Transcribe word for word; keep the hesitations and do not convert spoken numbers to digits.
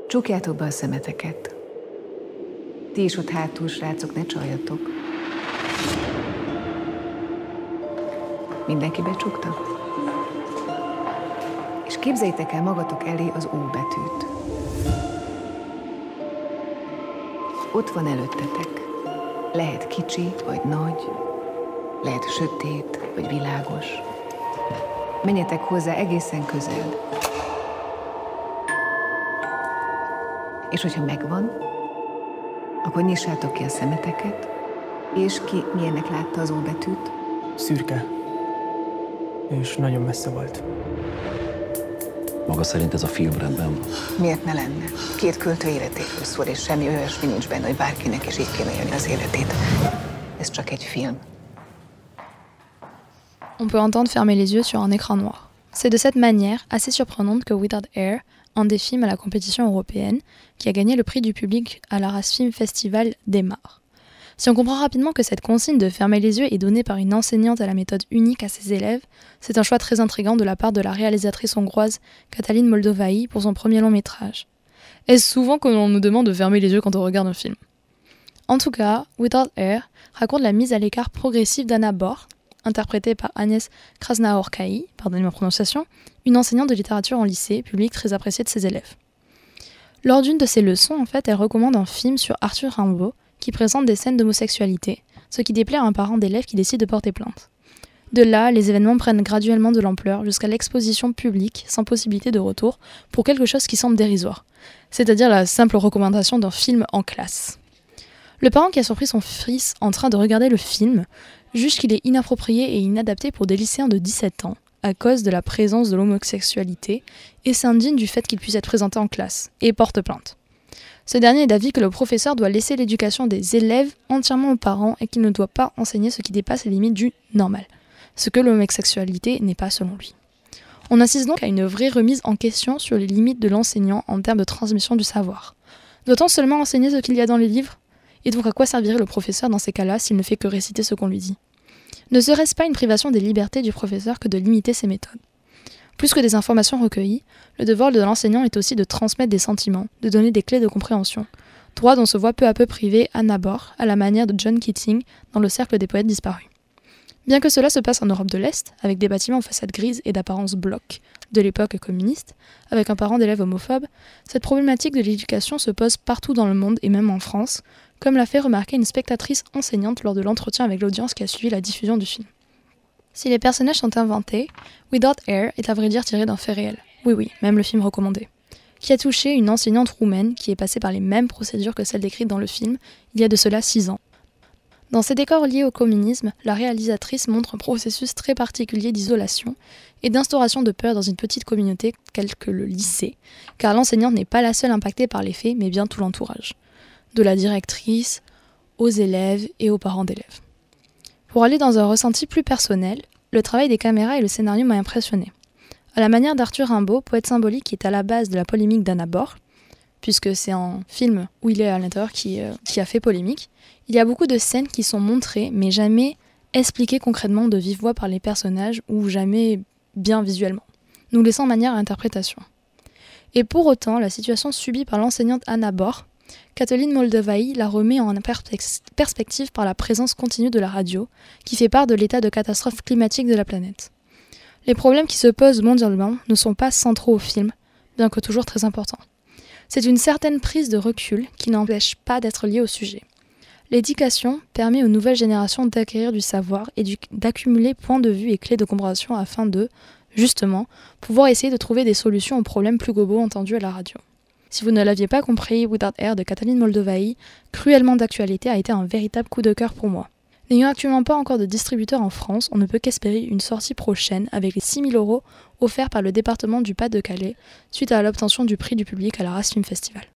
Csukjátok be a szemeteket. Ti is ott hátul, srácok, ne csaljatok. Mindenki becsukta? És képzeljétek el magatok elé az O betűt. Ott van előttetek. Lehet kicsi vagy nagy, lehet sötét vagy világos. Menjetek hozzá egészen közel. És hogyha megvan, akkor nyissátok ki a szemeteket, és ki milyennek látta az O betűt? Szürke. És nagyon messze volt. Maga szerint ez a film rendben van? Miért ne lenne? Két költő életéről szól, és semmi olyasmi nincs benne, hogy bárkinek is így kéne élni az életét. Ez csak egy film. On peut entendre fermer les yeux sur un écran noir. C'est de cette manière assez surprenante que Without Air, un des films à la compétition européenne, qui a gagné le prix du public à l'Arras Film Festival, démarre. Si on comprend rapidement que cette consigne de fermer les yeux est donnée par une enseignante à la méthode unique à ses élèves, c'est un choix très intriguant de la part de la réalisatrice hongroise Katalin Moldovai pour son premier long métrage. Est-ce souvent qu'on nous demande de fermer les yeux quand on regarde un film? En tout cas, Without Air raconte la mise à l'écart progressive d'Anna Borch, interprétée par Agnès Krasnaorkai, pardonnez ma prononciation, une enseignante de littérature en lycée, public très appréciée de ses élèves. Lors d'une de ses leçons, en fait, elle recommande un film sur Arthur Rimbaud qui présente des scènes d'homosexualité, ce qui déplaît à un parent d'élève qui décide de porter plainte. De là, les événements prennent graduellement de l'ampleur jusqu'à l'exposition publique sans possibilité de retour pour quelque chose qui semble dérisoire, c'est-à-dire la simple recommandation d'un film en classe. Le parent qui a surpris son fils en train de regarder le film juge qu'il est inapproprié et inadapté pour des lycéens de dix-sept ans à cause de la présence de l'homosexualité et s'indigne du fait qu'il puisse être présenté en classe et porte plainte. Ce dernier est d'avis que le professeur doit laisser l'éducation des élèves entièrement aux parents et qu'il ne doit pas enseigner ce qui dépasse les limites du normal, ce que l'homosexualité n'est pas selon lui. On assiste donc à une vraie remise en question sur les limites de l'enseignant en termes de transmission du savoir. Doit-on seulement enseigner ce qu'il y a dans les livres ? Et donc à quoi servirait le professeur dans ces cas-là s'il ne fait que réciter ce qu'on lui dit ? Ne serait-ce pas une privation des libertés du professeur que de limiter ses méthodes ? Plus que des informations recueillies, le devoir de l'enseignant est aussi de transmettre des sentiments, de donner des clés de compréhension, droit dont se voit peu à peu privée Anna Borch à la manière de John Keating dans Le Cercle des poètes disparus. Bien que cela se passe en Europe de l'Est, avec des bâtiments aux façades grises et d'apparence bloc de l'époque communiste, avec un parent d'élève homophobe, cette problématique de l'éducation se pose partout dans le monde et même en France, comme l'a fait remarquer une spectatrice enseignante lors de l'entretien avec l'audience qui a suivi la diffusion du film. Si les personnages sont inventés, Without Air est à vrai dire tiré d'un fait réel. Oui oui, même le film recommandé. Qui a touché une enseignante roumaine qui est passée par les mêmes procédures que celles décrites dans le film, il y a de cela six ans. Dans ces décors liés au communisme, la réalisatrice montre un processus très particulier d'isolation et d'instauration de peur dans une petite communauté telle que le lycée, car l'enseignante n'est pas la seule impactée par les faits, mais bien tout l'entourage. De la directrice, aux élèves et aux parents d'élèves. Pour aller dans un ressenti plus personnel, le travail des caméras et le scénario m'a impressionné. À la manière d'Arthur Rimbaud, poète symbolique qui est à la base de la polémique d'Anna Borch, puisque c'est un film où il est à l'intérieur qui, euh, qui a fait polémique, il y a beaucoup de scènes qui sont montrées, mais jamais expliquées concrètement de vive voix par les personnages ou jamais bien visuellement, nous laissant manière à interprétation. Et pour autant, la situation subie par l'enseignante Anna Borch, Katalin Moldovai la remet en perspe- perspective par la présence continue de la radio, qui fait part de l'état de catastrophe climatique de la planète. Les problèmes qui se posent mondialement ne sont pas centraux au film, bien que toujours très importants. C'est une certaine prise de recul qui n'empêche pas d'être liée au sujet. L'éducation permet aux nouvelles générations d'acquérir du savoir et du- d'accumuler points de vue et clés de compréhension afin de, justement, pouvoir essayer de trouver des solutions aux problèmes plus globaux entendus à la radio. Si vous ne l'aviez pas compris, Without Air de Katalin Moldovai, cruellement d'actualité, a été un véritable coup de cœur pour moi. N'ayant actuellement pas encore de distributeur en France, on ne peut qu'espérer une sortie prochaine avec les six mille euros offerts par le département du Pas-de-Calais suite à l'obtention du prix du public à l'Arras Film Festival.